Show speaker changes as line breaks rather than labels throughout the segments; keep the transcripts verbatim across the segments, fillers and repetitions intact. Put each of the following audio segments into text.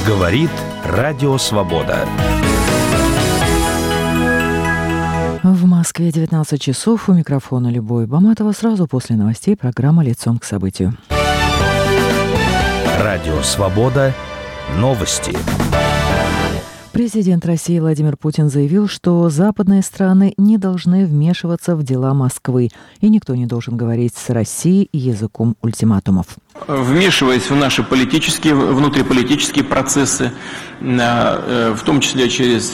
Говорит Радио Свобода.
В Москве девятнадцать часов. У микрофона Любовь Баматова. Сразу после новостей программа «Лицом к событию».
Радио Свобода. Новости.
Президент России Владимир Путин заявил, что западные страны не должны вмешиваться в дела Москвы, и никто не должен говорить с Россией языком ультиматумов.
Вмешиваясь в наши политические, внутриполитические процессы, в том числе через,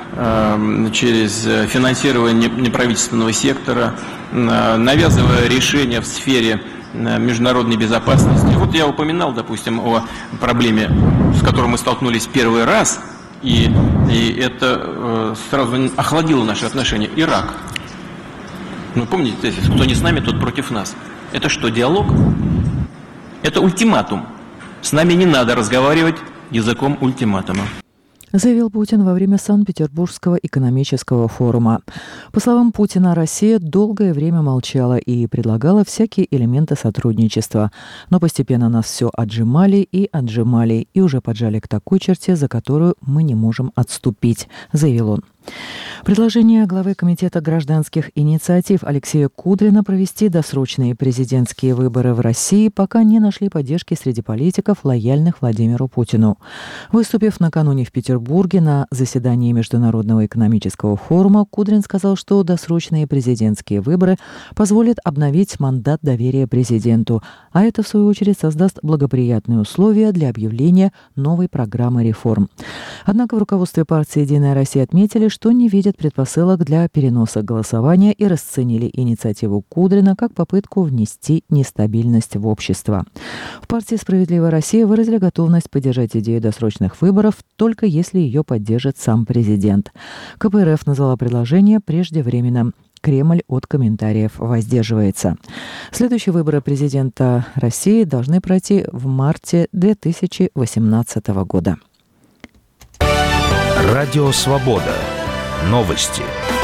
через финансирование неправительственного сектора, навязывая решения в сфере международной безопасности. Вот я упоминал, допустим, о проблеме, с которой мы столкнулись первый раз, и, и это э, сразу охладило наши отношения. Ирак. Ну, помните, кто не с нами, тот против нас. Это что, диалог? Это ультиматум. С нами не надо разговаривать языком ультиматума.
Заявил Путин во время Санкт-Петербургского экономического форума. По словам Путина, Россия долгое время молчала и предлагала всякие элементы сотрудничества. Но постепенно нас все отжимали и отжимали, и уже поджали к такой черте, за которую мы не можем отступить, заявил он. Предложение главы Комитета гражданских инициатив Алексея Кудрина провести досрочные президентские выборы в России пока не нашли поддержки среди политиков, лояльных Владимиру Путину. Выступив накануне в Петербурге на заседании Международного экономического форума, Кудрин сказал, что досрочные президентские выборы позволят обновить мандат доверия президенту, а это, в свою очередь, создаст благоприятные условия для объявления новой программы реформ. Однако в руководстве партии «Единая Россия» отметили, что не видят предпосылок для переноса голосования и расценили инициативу Кудрина как попытку внести нестабильность в общество. В партии «Справедливая Россия» выразили готовность поддержать идею досрочных выборов, только если ее поддержит сам президент. ка пэ эр эф назвала предложение преждевременным. Кремль от комментариев воздерживается. Следующие выборы президента России должны пройти в марте две тысячи восемнадцатого года.
Радио Свобода. Новости.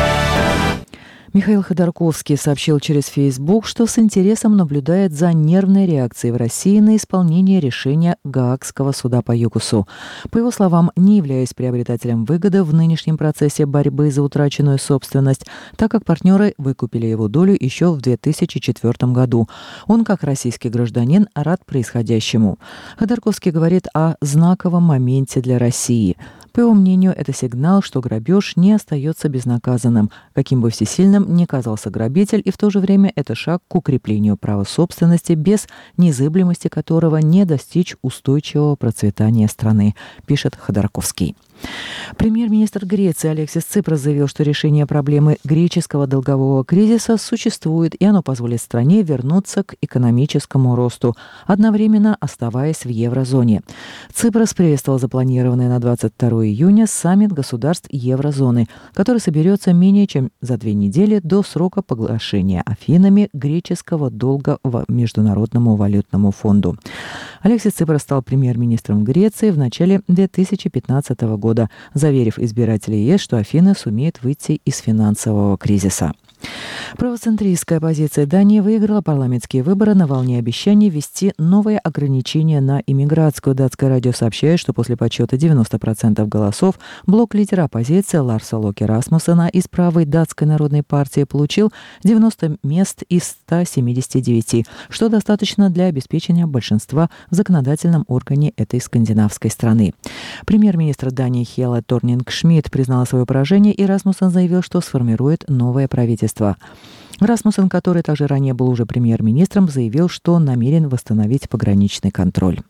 Михаил Ходорковский сообщил через Facebook, что с интересом наблюдает за нервной реакцией в России на исполнение решения Гаагского суда по ЮКОСу. По его словам, не являясь приобретателем выгоды в нынешнем процессе борьбы за утраченную собственность, так как партнеры выкупили его долю еще в две тысячи четвёртом году. Он, как российский гражданин, рад происходящему. Ходорковский говорит о знаковом моменте для России. По его мнению, это сигнал, что грабеж не остается безнаказанным, каким бы всесильным ни казался грабитель, и в то же время это шаг к укреплению права собственности, без незыблемости которого не достичь устойчивого процветания страны, пишет Ходорковский. Премьер-министр Греции Алексис Ципрас заявил, что решение проблемы греческого долгового кризиса существует, и оно позволит стране вернуться к экономическому росту, одновременно оставаясь в еврозоне. Ципрас приветствовал запланированный на двадцать второе июня саммит государств еврозоны, который соберется менее чем за две недели до срока погашения Афинами греческого долга в Международному валютному фонду. Алексис Ципрас стал премьер-министром Греции в начале две тысячи пятнадцатого года. года, заверив избирателей ЕС, что Афины сумеют выйти из финансового кризиса. Правоцентристская оппозиция Дании выиграла парламентские выборы на волне обещаний ввести новые ограничения на иммиграцию. Датское радио сообщает, что после подсчета девяноста процентов голосов блок лидера оппозиции Ларса Локе Расмуссена из правой датской народной партии получил девяносто мест из ста семидесяти девяти, что достаточно для обеспечения большинства в законодательном органе этой скандинавской страны. Премьер-министр Дании Хела Торнинг-Шмидт признала свое поражение, и Расмуссен заявил, что сформирует новое правительство. Расмуссен, который также ранее был уже премьер-министром, заявил, что намерен восстановить пограничный контроль.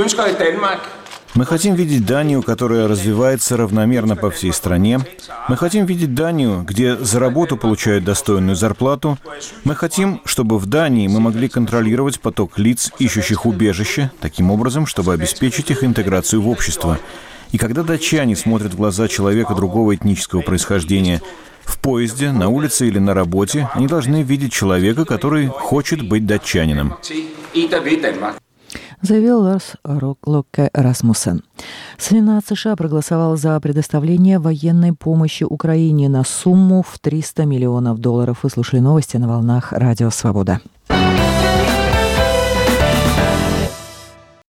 Мы хотим видеть Данию, которая развивается равномерно по всей стране. Мы хотим видеть Данию, где за работу получают достойную зарплату. Мы хотим, чтобы в Дании мы могли контролировать поток лиц, ищущих убежище, таким образом, чтобы обеспечить их интеграцию в общество. И когда датчане смотрят в глаза человека другого этнического происхождения в поезде, на улице или на работе, они должны видеть человека, который хочет быть датчанином.
Заявил Ларс Локе Расмуссен. Сенат США проголосовал за предоставление военной помощи Украине на сумму в триста миллионов долларов. Вы слушали новости на волнах Радио Свобода.